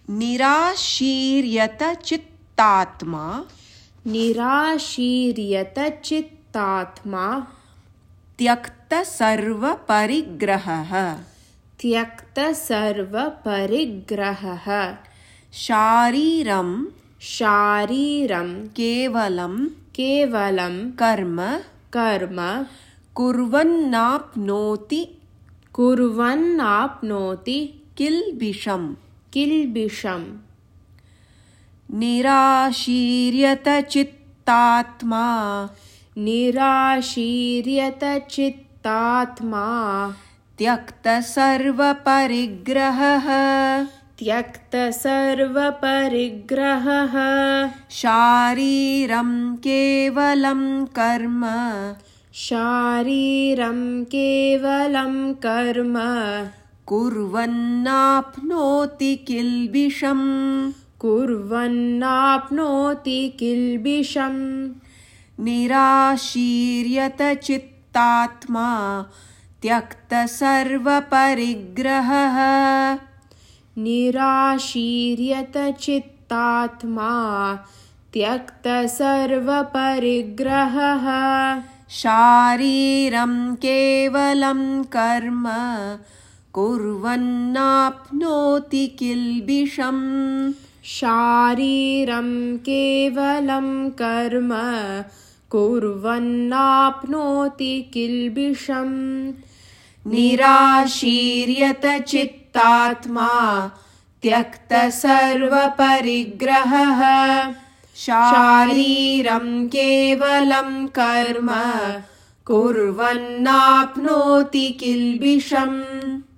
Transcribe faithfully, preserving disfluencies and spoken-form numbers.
निराशीर्यत चित्तात्मा निराशीर्यत चित्तात्मा त्यक्त सर्व परिग्रहः त्यक्त सर्व परिग्रहः शारीरं शारीरं केवलं केवलं कर्म कर्म कुर्वन्नाप्नोति कुर्वन्नाप्नोति किल्बिषम् किल्बिषम् निराशीर्यत चित्तात्मा निराशीर्यत चित्तात्मा त्यक्त सर्व परिग्रहः त्यक्त सर्व परिग्रहः शारीरं केवलं कर्म शारीरं केवलं कर्म कुर्वन्नाप्नोति किल्बिषम् कुर्वन्नाप्नोति किल्बिषम् निराशीर्यत चित्तात्मा त्यक्त सर्व परिग्रहः निराशीर्यत चित्तात्मा त्यक्त सर्व परिग्रहः शारीरं केवलं कर्म कुर्वन्नाप्नोति किल्बिषम् शारीरं केवलं कर्म कुर्वन्नाप्नोति किल्बिषम् निराशीर्यत चित्तात्मा त्यक्त सर्व परिग्रहः शारीरं केवलं कर्म कुर्वन्नाप्नोति किल्बिषम्